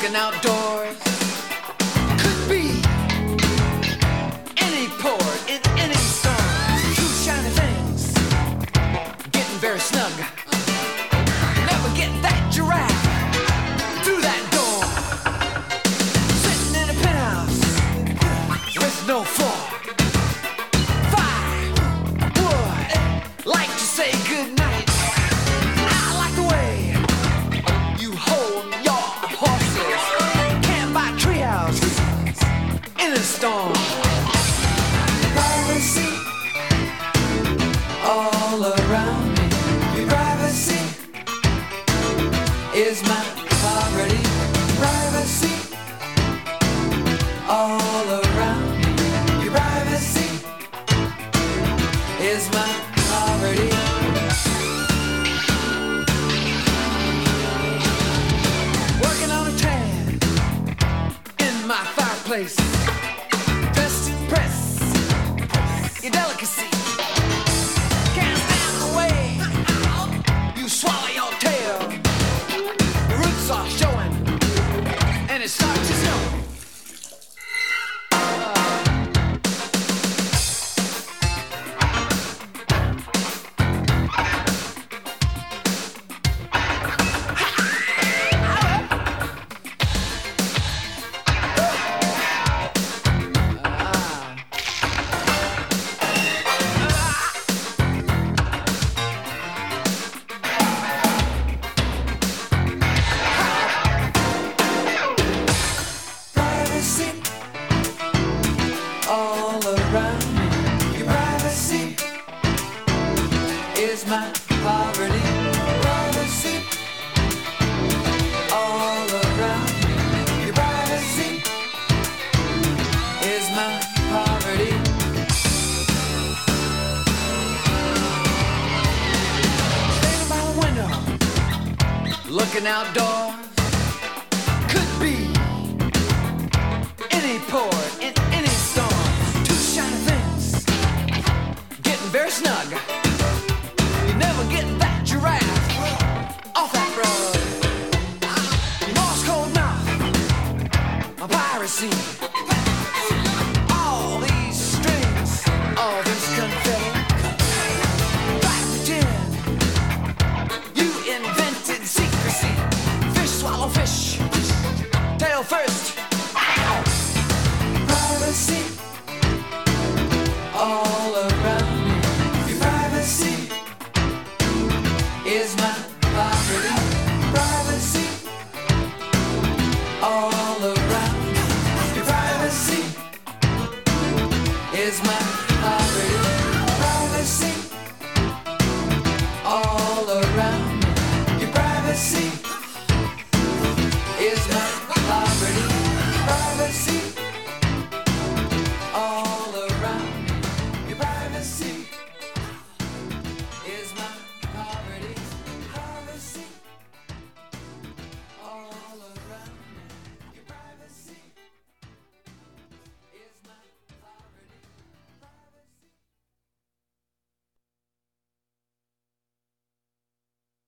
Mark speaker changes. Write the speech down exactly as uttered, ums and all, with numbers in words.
Speaker 1: looking outdoors. Could be any port in any storm. Two shiny things getting very snug. Never get that giraffe through that door. Sitting in a penthouse with no floor. Five would like to say goodnight. I like the way you hold your horses. Can't buy a treehouse in a storm. Privacy all around me. Your privacy is my poverty. Privacy all around me. Your privacy is my poverty. Working on a tan in my fireplace. Just press your delicacy. Can't stand the way you swallow your tail. The roots are showing and it starts to snow. Privacy all around me. Your privacy is my poverty. Privacy all around me. Your privacy is my poverty. Standing by the window, looking outdoors. Could be any port in any storm. Two shiny things getting very snug. You never get that giraffe off that rug. Morse code mouth, my piracy. All these strings, all this confetti. Back pretend you invented secrecy. Fish swallow fish, tail first. Privacy all around me. Your privacy is my poverty. Privacy all around me. Your privacy is my